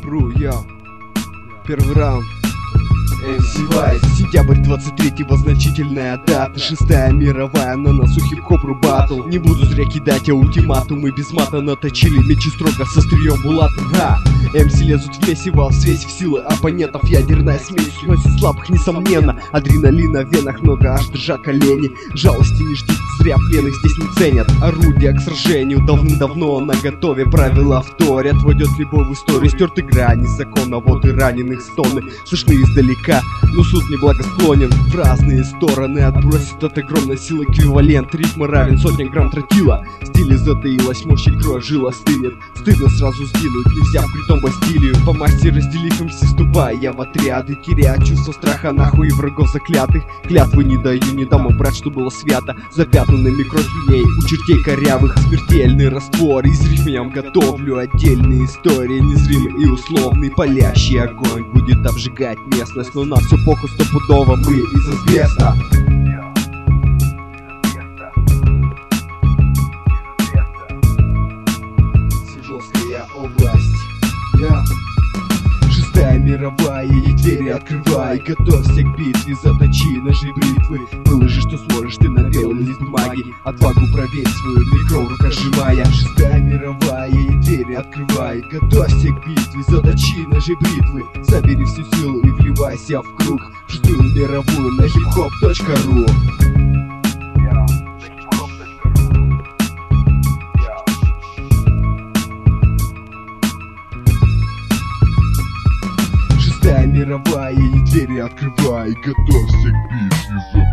Ру, я. Первый раунд. MC Vice. Сентябрь 23-го, значительная дата. 6-я мировая, на носу хип-хоп рубатл. Не буду зря кидать ультиматумы, без мата наточили мечи строго со стрием булатом. MC лезут в месиво, взвесив силы оппонентов. Ядерная смесь сносит слабых, несомненно. Адреналина в венах много, аж дрожа колени. Жалости не ждите, зря пленных здесь не ценят. Орудия к сражению давным-давно наготове. Правила вторят, войдет любой в историю. Стерты грани закона, вот и раненых стоны слышны издалека, но суд неблагосклонен. В разные стороны отбросит от огромной силы эквивалент. Ритма равен сотням грамм тротила. В стиле затаилась мощь, и кровь жила стынет. Стыдно сразу сгинуть, нельзя в притом Бастилию. По масти разделив им все, ступая я в отряды, теряя чувство страха нахуй и врагов заклятых. Клятвы не даю, не дам убрать, что было свято. Запятнанными кровью у чертей корявых. Смертельный раствор, из рифмям готовлю отдельные истории. Незримый и условный палящий огонь будет обжигать местность. Но нам все похуй, стопудово мы из асбеста. Свердловская область. Шестая мировая, и двери открывай. Готовься к битве, заточи ножи бритвы. Выложи, что сможешь, ты на белый лист бумаги. Отвагу проверь свою, микро рука сжимая. Шестая мировая, и двери открывай. Готовься к битве, заточи ножи бритвы. Собери всю силу и вливайся в круг. В шестую мировую на hiphop.ru. Шестая мировая, и двери открывай. Готовься к битве.